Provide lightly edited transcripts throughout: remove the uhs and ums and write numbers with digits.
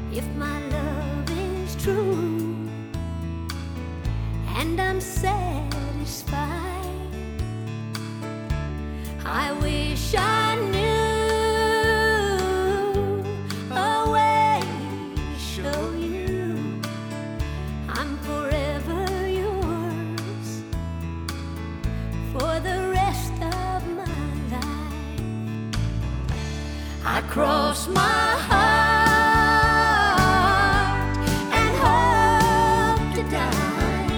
if my love is true and I'm satisfied. I wish I knew a way to show you I'm forever yours for the rest of my life. I cross my heart and hope to die.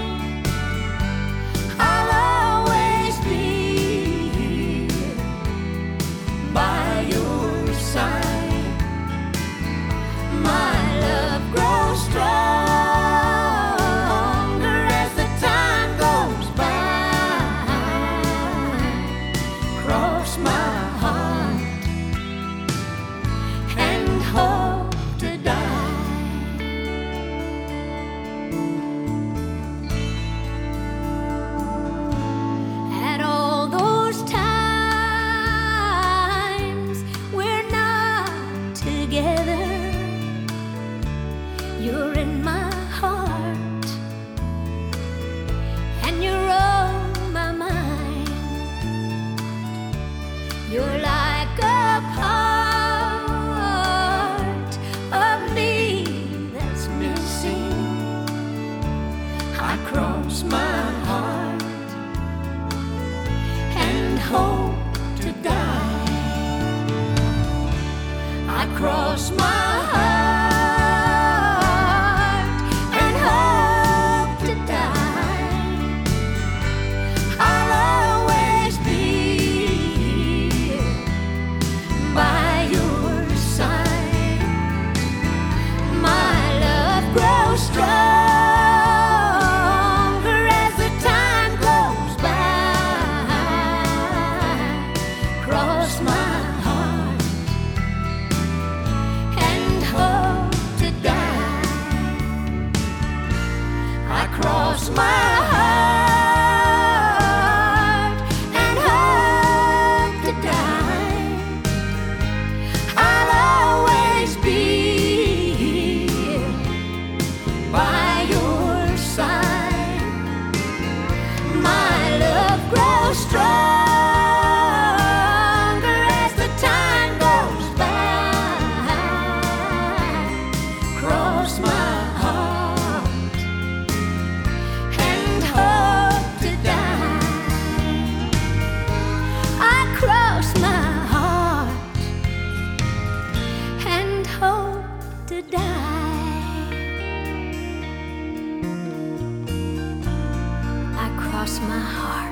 I'll always be here by your side. My love grows stronger as the time goes by. Cross my heart and hope to die. At all those times we're not together, you're in my heart and you're on my mind. You're like a part of me that's missing. I cross my heart and hope to die. I cross my heart and hope to die. I'll always be here by your side. My love grows stronger as the time goes by. Cross my heart and hope to die. I cross my heart and hope to die. I'll always be here by your side. My love grows stronger as the time goes by. Cross my heart and hope to die. I cross my heart and hope to die. I cross my heart